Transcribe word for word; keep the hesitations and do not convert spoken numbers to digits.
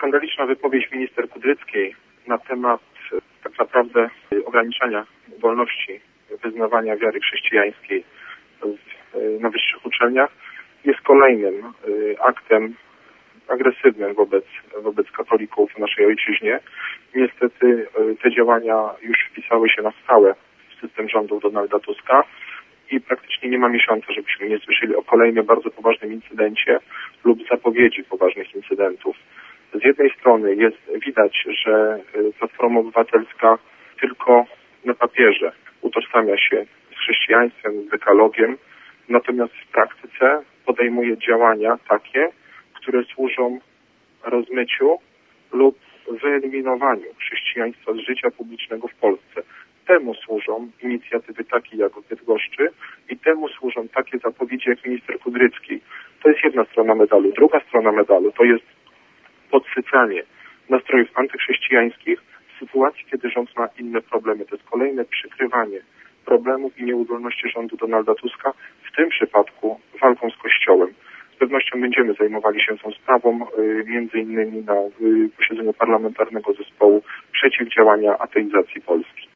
skandaliczna wypowiedź minister Kudryckiej na temat tak naprawdę ograniczania wolności wyznawania wiary chrześcijańskiej na wyższych uczelniach jest kolejnym aktem agresywnym wobec, wobec katolików w naszej ojczyźnie. Niestety te działania już wpisały się na stałe w system rządów Donalda Tuska i praktycznie nie ma miesiąca, żebyśmy nie słyszeli o kolejnym bardzo poważnym incydencie lub zapowiedzi poważnych incydentów. Z jednej strony jest widać, że Platforma Obywatelska tylko na papierze utożsamia się z chrześcijaństwem, z dekalogiem, natomiast w praktyce podejmuje działania takie, które służą rozmyciu lub wyeliminowaniu chrześcijaństwa z życia publicznego w Polsce. Temu służą inicjatywy takie jak w Bydgoszczy i temu służą takie zapowiedzi jak minister Kudrycki. To jest jedna strona medalu. Druga strona medalu to jest podsycanie nastrojów antychrześcijańskich w sytuacji, kiedy rząd ma inne problemy. To jest kolejne przykrywanie problemów i nieudolności rządu Donalda Tuska, w tym przypadku walką z Kościołem. Z pewnością będziemy zajmowali się tą sprawą, między innymi na posiedzeniu parlamentarnego zespołu przeciwdziałania ateizacji Polski.